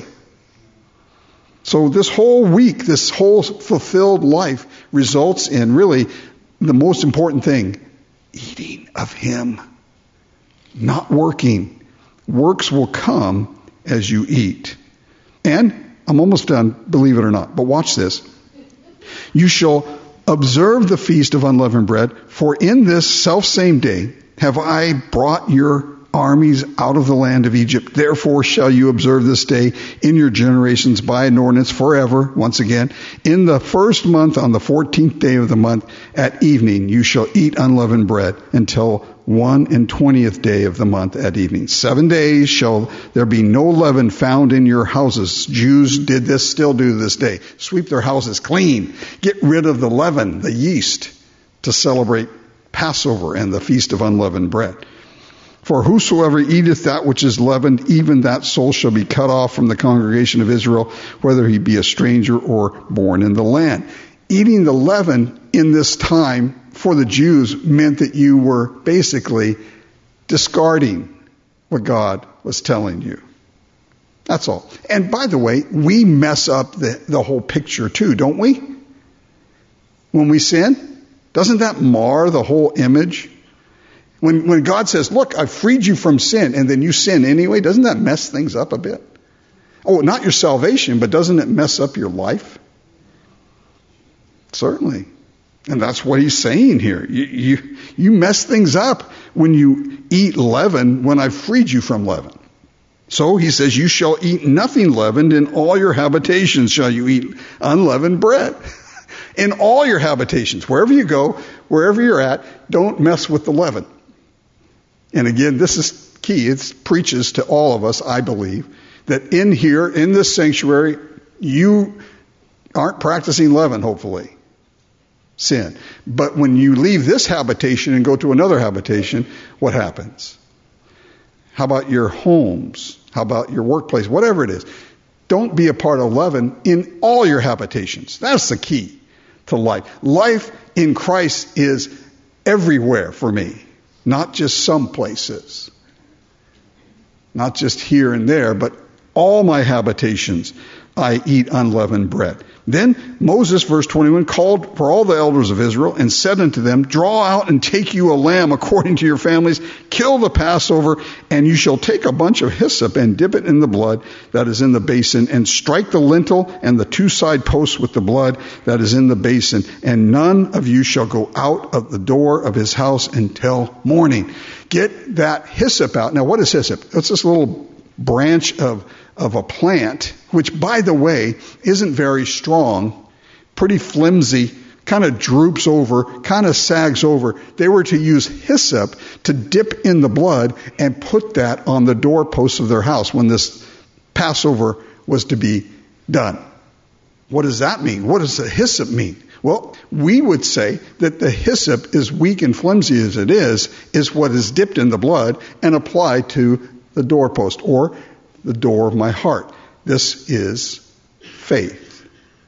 So this whole week, this whole fulfilled life results in really the most important thing, eating of him, not working. Works will come as you eat. And I'm almost done, believe it or not, but watch this. You shall observe the feast of unleavened bread, for in this selfsame day have I brought your armies out of the land of Egypt. Therefore shall you observe this day in your generations by an ordinance forever. Once again, in the first month, on the 14th day of the month, at evening, you shall eat unleavened bread until 21st day of the month at evening. 7 days shall there be no leaven found in your houses. Jews did this, still do this day. Sweep their houses clean. Get rid of the leaven, the yeast, to celebrate Passover and the feast of unleavened bread. For whosoever eateth that which is leavened, even that soul shall be cut off from the congregation of Israel, whether he be a stranger or born in the land. Eating the leaven in this time for the Jews meant that you were basically discarding what God was telling you. That's all. And by the way, we mess up the whole picture too, don't we? When we sin, doesn't that mar the whole image? When God says, look, I've freed you from sin, and then you sin anyway, doesn't that mess things up a bit? Oh, not your salvation, but doesn't it mess up your life? Certainly. And that's what he's saying here. You mess things up when you eat leaven when I've freed you from leaven. So he says, you shall eat nothing leavened. In all your habitations shall you eat unleavened bread. In all your habitations, wherever you go, wherever you're at, don't mess with the leaven. And again, this is key. It preaches to all of us, I believe, that in here, in this sanctuary, you aren't practicing leaven, hopefully. Sin. But when you leave this habitation and go to another habitation, what happens? How about your homes? How about your workplace? Whatever it is. Don't be a part of leaven in all your habitations. That's the key to life. Life in Christ is everywhere for me. Not just some places. Not just here and there, but all my habitations I eat unleavened bread. Then Moses, verse 21, called for all the elders of Israel and said unto them, draw out and take you a lamb according to your families, kill the Passover, and you shall take a bunch of hyssop and dip it in the blood that is in the basin, and strike the lintel and the two side posts with the blood that is in the basin, and none of you shall go out of the door of his house until morning. Get that hyssop out. Now, what is hyssop? It's this little branch of a plant, which, by the way, isn't very strong, pretty flimsy, kind of droops over, kind of sags over. They were to use hyssop to dip in the blood and put that on the doorposts of their house when this Passover was to be done. What does that mean? What does the hyssop mean? Well, we would say that the hyssop, as weak and flimsy as it is what is dipped in the blood and applied to the doorpost or the door of my heart. This is faith.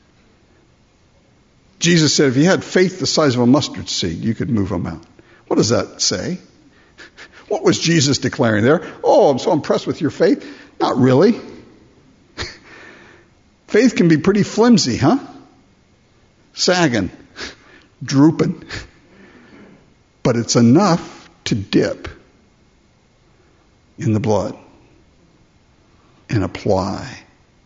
Jesus said if you had faith the size of a mustard seed, you could move a mountain. What does that say? What was Jesus declaring there? Oh, I'm so impressed with your faith. Not really. Faith can be pretty flimsy, huh? Sagging, drooping. But it's enough to dip in the blood and apply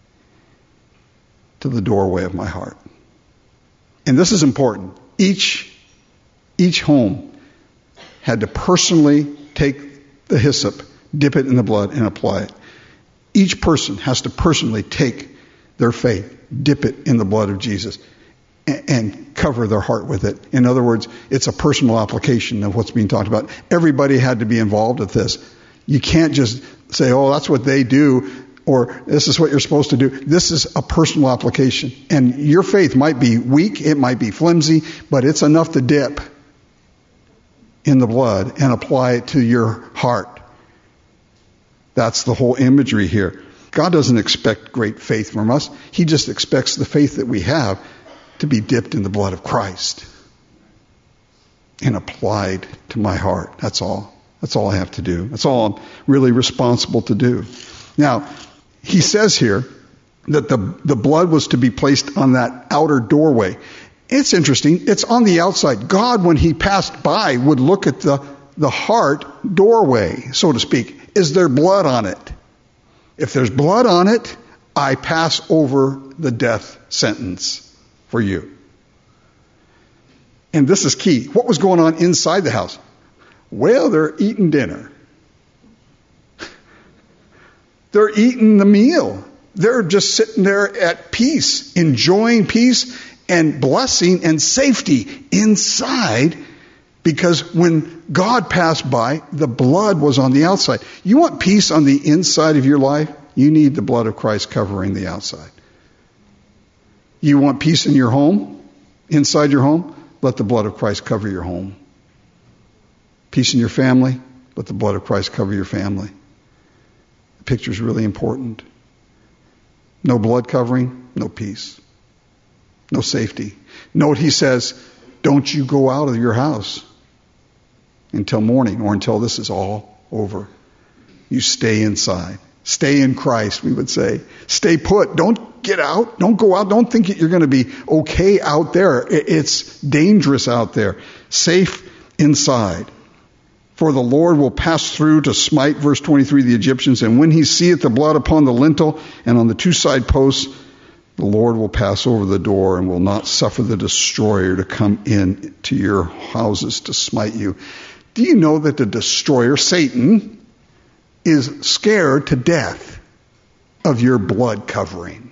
to the doorway of my heart. And this is important. Each home had to personally take the hyssop, dip it in the blood, and apply it. Each person has to personally take their faith, dip it in the blood of Jesus, and cover their heart with it. In other words, it's a personal application of what's being talked about. Everybody had to be involved with this. You can't just say, oh, that's what they do, or this is what you're supposed to do. This is a personal application. And your faith might be weak, it might be flimsy, but it's enough to dip in the blood and apply it to your heart. That's the whole imagery here. God doesn't expect great faith from us. He just expects the faith that we have to be dipped in the blood of Christ and applied to my heart. That's all. That's all I have to do. That's all I'm really responsible to do. Now, he says here that the blood was to be placed on that outer doorway. It's interesting. It's on the outside. God, when he passed by, would look at the heart doorway, so to speak. Is there blood on it? If there's blood on it, I pass over the death sentence for you. And this is key. What was going on inside the house? Well, they're eating dinner. They're eating the meal. They're just sitting there at peace, enjoying peace and blessing and safety inside, because when God passed by, the blood was on the outside. You want peace on the inside of your life? You need the blood of Christ covering the outside. You want peace in your home, inside your home? Let the blood of Christ cover your home. Peace in your family? Let the blood of Christ cover your family. The picture is really important. No blood covering, no peace. No safety. Note he says, don't you go out of your house until morning or until this is all over. You stay inside. Stay in Christ, we would say. Stay put. Don't get out. Don't go out. Don't think you're going to be okay out there. It's dangerous out there. Safe inside. For the Lord will pass through to smite, verse 23, the Egyptians, and when he seeth the blood upon the lintel and on the two side posts, the Lord will pass over the door and will not suffer the destroyer to come in to your houses to smite you. Do you know that the destroyer, Satan, is scared to death of your blood covering?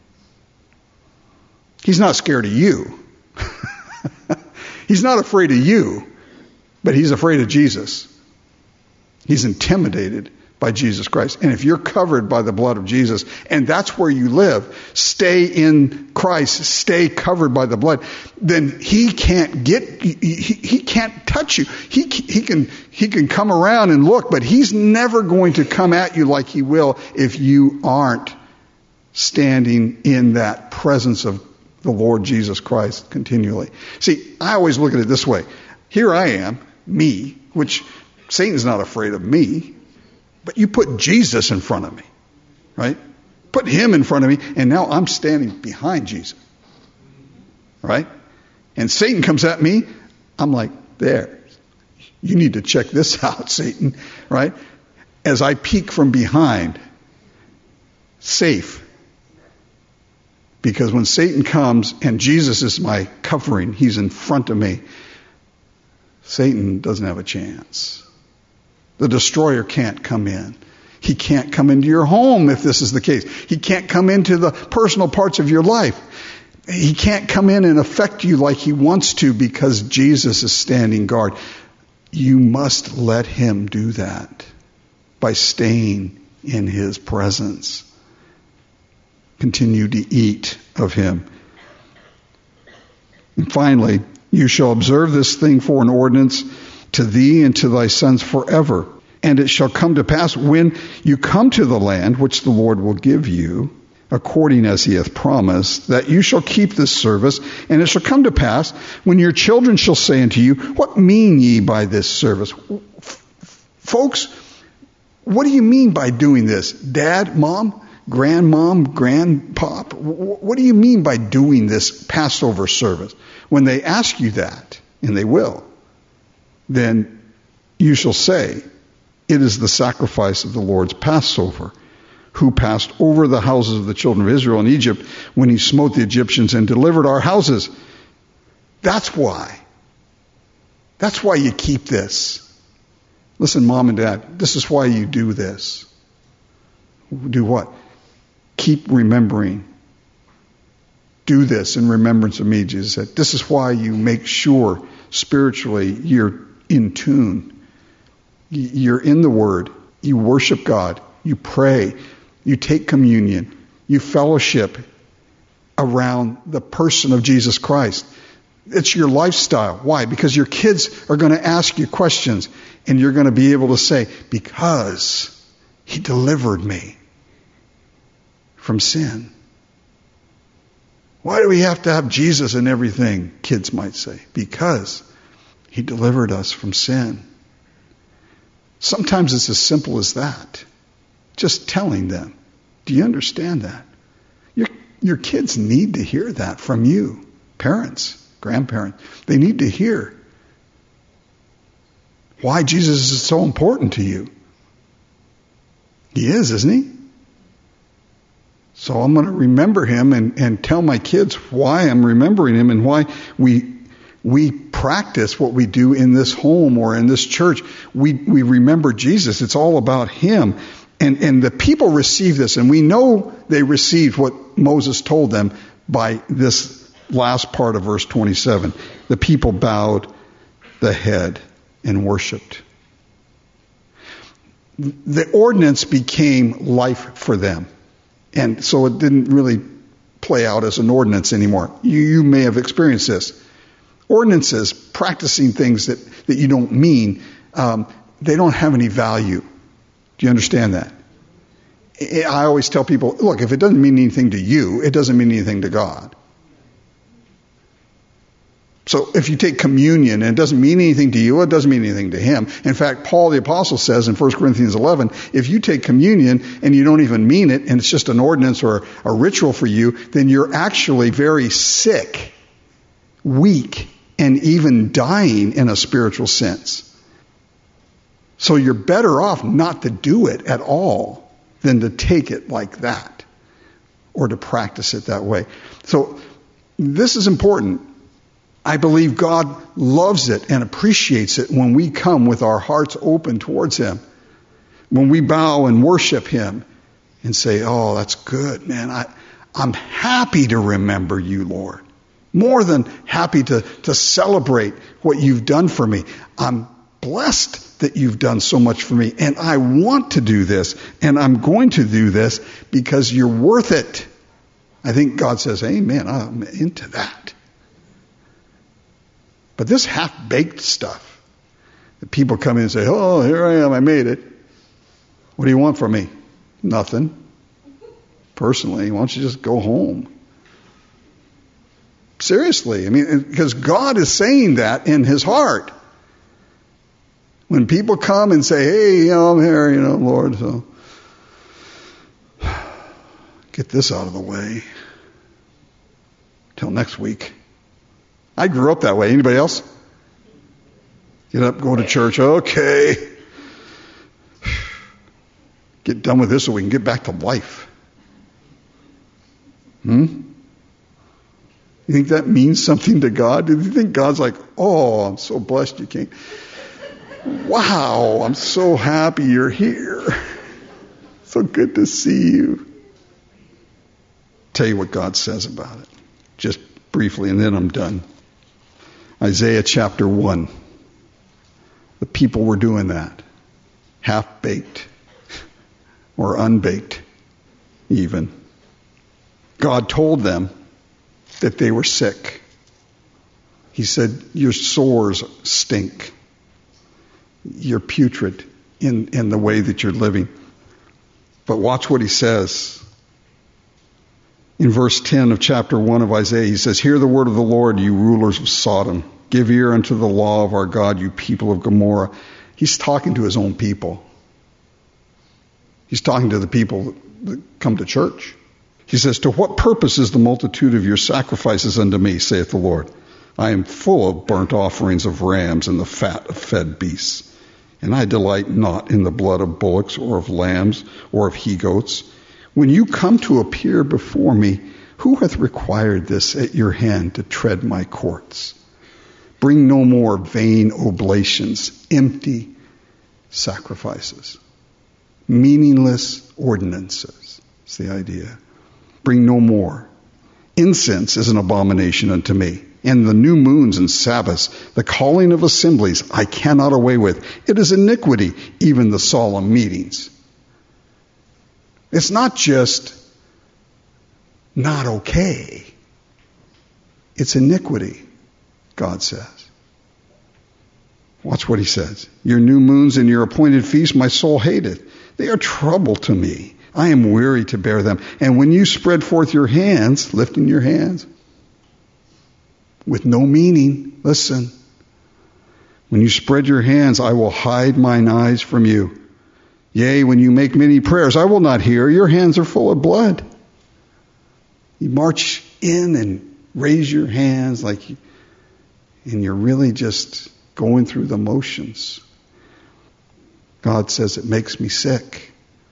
He's not scared of you. He's not afraid of you, but he's afraid of Jesus. He's intimidated by Jesus Christ. And if you're covered by the blood of Jesus, and that's where you live, stay in Christ, stay covered by the blood, then he can't touch you. He can come around and look, but he's never going to come at you like he will if you aren't standing in that presence of the Lord Jesus Christ continually. See, I always look at it this way. Here I am, me, which Satan's not afraid of me. But you put Jesus in front of me, right? Put him in front of me, and now I'm standing behind Jesus, right? And Satan comes at me, I'm like, there. You need to check this out, Satan, right? As I peek from behind, safe. Because when Satan comes and Jesus is my covering, he's in front of me, Satan doesn't have a chance. The destroyer can't come in. He can't come into your home if this is the case. He can't come into the personal parts of your life. He can't come in and affect you like he wants to because Jesus is standing guard. You must let him do that by staying in his presence. Continue to eat of him. And finally, you shall observe this thing for an ordinance to thee and to thy sons forever. And it shall come to pass when you come to the land which the Lord will give you, according as he hath promised, that you shall keep this service. And it shall come to pass when your children shall say unto you, what mean ye by this service? Folks, what do you mean by doing this? Dad, mom, grandmom, grandpop, what do you mean by doing this Passover service? When they ask you that, and they will, then you shall say, it is the sacrifice of the Lord's Passover, who passed over the houses of the children of Israel in Egypt when he smote the Egyptians and delivered our houses. That's why. That's why you keep this. Listen, mom and dad, this is why you do this. Do what? Keep remembering. Do this in remembrance of me, Jesus said. This is why you make sure spiritually you're in tune. You're in the Word. You worship God. You pray. You take communion. You fellowship around the person of Jesus Christ. It's your lifestyle. Why? Because your kids are going to ask you questions, and you're going to be able to say, because he delivered me from sin. Why do we have to have Jesus in everything? Kids might say. Because he delivered us from sin. Sometimes it's as simple as that. Just telling them. Do you understand that? Your kids need to hear that from you. Parents, grandparents. They need to hear why Jesus is so important to you. He is, isn't he? So I'm going to remember him and tell my kids why I'm remembering him and why we practice what we do in this home or in this church. We remember Jesus. It's all about him. And the people receive this, and we know they received what Moses told them by this last part of verse 27. The people bowed the head and worshiped. The ordinance became life for them. And so it didn't really play out as an ordinance anymore. You may have experienced this. Ordinances, practicing things that you don't mean, they don't have any value. Do you understand that? I always tell people, look, if it doesn't mean anything to you, it doesn't mean anything to God. So if you take communion and it doesn't mean anything to you, it doesn't mean anything to him. In fact, Paul the Apostle says in 1 Corinthians 11, if you take communion and you don't even mean it, and it's just an ordinance or a ritual for you, then you're actually very sick, weak, and even dying in a spiritual sense. So you're better off not to do it at all than to take it like that or to practice it that way. So this is important. I believe God loves it and appreciates it when we come with our hearts open towards him. When we bow and worship him and say, oh, that's good, man. I'm happy to remember you, Lord. More than happy to celebrate what you've done for me. I'm blessed that you've done so much for me. And I want to do this. And I'm going to do this because you're worth it. I think God says, amen, I'm into that. But this half-baked stuff, that people come in and say, oh, here I am, I made it. What do you want from me? Nothing. Personally, why don't you just go home? Seriously, I mean, because God is saying that in his heart. When people come and say, hey, I'm here, Lord, so get this out of the way. Till next week. I grew up that way. Anybody else? Get up, go to church. Okay. Get done with this so we can get back to life. You think that means something to God? Do you think God's like, oh, I'm so blessed you came. Wow, I'm so happy you're here. So good to see you. Tell you what God says about it. Just briefly, and then I'm done. Isaiah chapter 1. The people were doing that. Half-baked. Or unbaked, even. God told them that they were sick. He said, your sores stink. You're putrid in the way that you're living. But watch what he says. In verse 10 of chapter 1 of Isaiah, he says, hear the word of the Lord, you rulers of Sodom. Give ear unto the law of our God, you people of Gomorrah. He's talking to his own people. He's talking to the people that come to church. He says, to what purpose is the multitude of your sacrifices unto me, saith the Lord? I am full of burnt offerings of rams and the fat of fed beasts. And I delight not in the blood of bullocks or of lambs or of he-goats. When you come to appear before me, who hath required this at your hand to tread my courts? Bring no more vain oblations, empty sacrifices, meaningless ordinances. That's the idea. Bring no more. Incense is an abomination unto me. And the new moons and Sabbaths, the calling of assemblies, I cannot away with. It is iniquity, even the solemn meetings. It's not just not okay. It's iniquity. God says. Watch what he says. Your new moons and your appointed feasts my soul hateth. They are trouble to me. I am weary to bear them. And when you spread forth your hands, lifting your hands, with no meaning, listen. When you spread your hands, I will hide mine eyes from you. Yea, when you make many prayers, I will not hear. Your hands are full of blood. You march in and raise your hands and you're really just going through the motions. God says it makes me sick.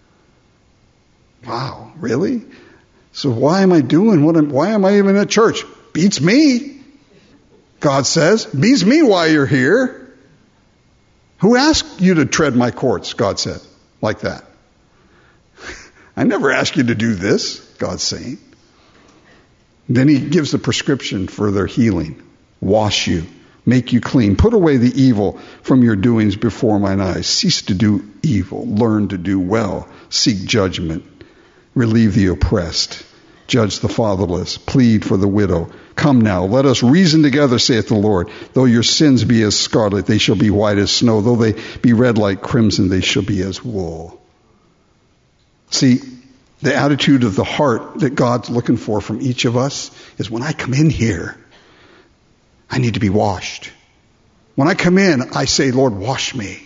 Wow, really? So why am I doing why am I even at church? Beats me. God says, beats me why you're here. Who asked you to tread my courts? God said, like that. I never asked you to do this, God's saying. Then he gives the prescription for their healing. Wash you, make you clean. Put away the evil from your doings before mine eyes. Cease to do evil. Learn to do well. Seek judgment. Relieve the oppressed. Judge the fatherless. Plead for the widow. Come now, let us reason together, saith the Lord. Though your sins be as scarlet, they shall be white as snow. Though they be red like crimson, they shall be as wool. See, the attitude of the heart that God's looking for from each of us is when I come in here, I need to be washed. When I come in, I say, Lord, wash me.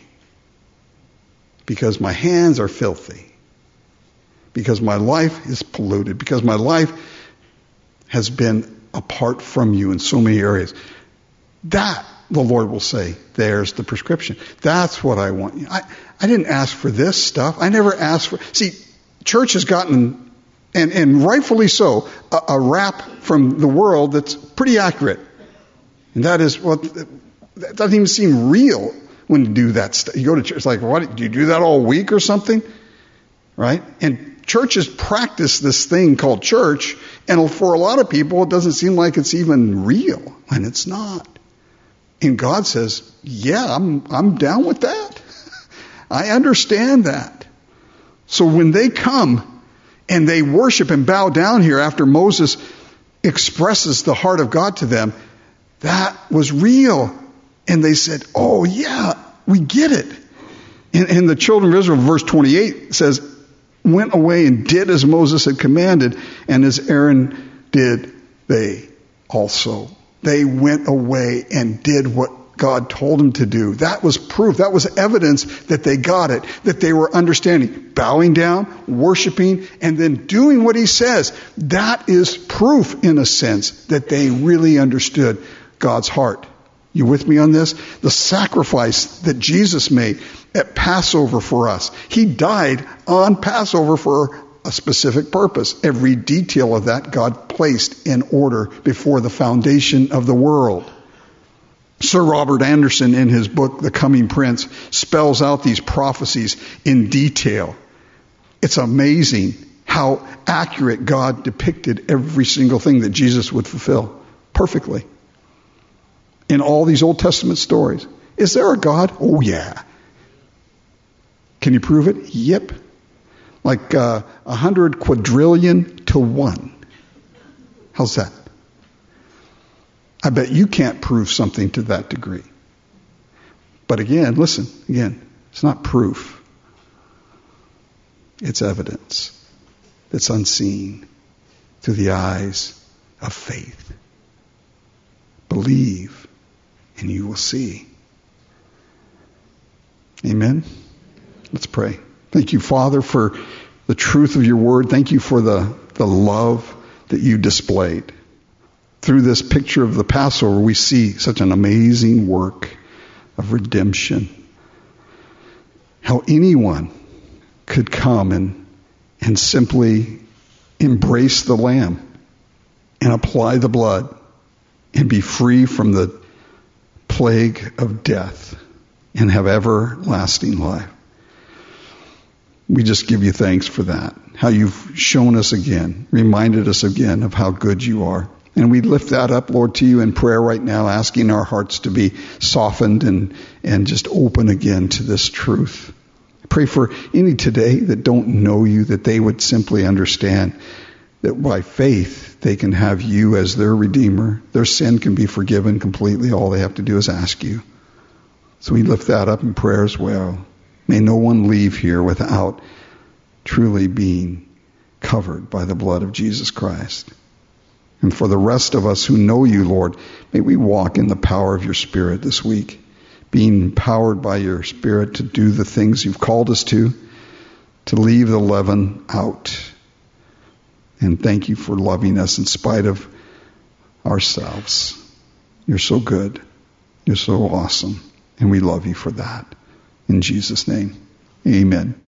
Because my hands are filthy. Because my life is polluted. Because my life has been apart from you in so many areas. That, the Lord will say, there's the prescription. That's what I want. I didn't ask for this stuff. I never asked for... See, church has gotten, and rightfully so, a rap from the world that's pretty accurate. And that is, that doesn't even seem real when you do that stuff. You go to church, it's like, what, do you do that all week or something? Right? And churches practice this thing called church, and for a lot of people, it doesn't seem like it's even real, and it's not. And God says, yeah, I'm down with that. I understand that. So when they come and they worship and bow down here after Moses expresses the heart of God to them, that was real. And they said, oh yeah, we get it. And the children of Israel, verse 28 says, went away and did as Moses had commanded, and as Aaron did they also. They went away and did what God told them to do. That was proof. That was evidence that they got it, that they were understanding, bowing down, worshiping, and then doing what he says. That is proof, in a sense, that they really understood God's heart. You with me on this? The sacrifice that Jesus made at Passover for us. He died on Passover for a specific purpose. Every detail of that God placed in order before the foundation of the world. Sir Robert Anderson, in his book, The Coming Prince, spells out these prophecies in detail. It's amazing how accurate God depicted every single thing that Jesus would fulfill perfectly. In all these Old Testament stories. Is there a God? Oh, yeah. Can you prove it? Yep. Like 100 quadrillion to 1. How's that? I bet you can't prove something to that degree. But again, listen, it's not proof. It's evidence that's unseen through the eyes of faith. Believe and you will see. Amen? Let's pray. Thank you, Father, for the truth of your word. Thank you for the love that you displayed. Through this picture of the Passover, we see such an amazing work of redemption. How anyone could come and simply embrace the Lamb and apply the blood and be free from the plague of death and have everlasting life. We just give you thanks for that. How you've shown us again, reminded us again of how good you are. And we lift that up, Lord, to you in prayer right now, asking our hearts to be softened and just open again to this truth. I pray for any today that don't know you, that they would simply understand that by faith they can have you as their Redeemer. Their sin can be forgiven completely. All they have to do is ask you. So we lift that up in prayer as well. May no one leave here without truly being covered by the blood of Jesus Christ. And for the rest of us who know you, Lord, may we walk in the power of your Spirit this week, being empowered by your Spirit to do the things you've called us to leave the leaven out. And thank you for loving us in spite of ourselves. You're so good. You're so awesome. And we love you for that. In Jesus' name, amen.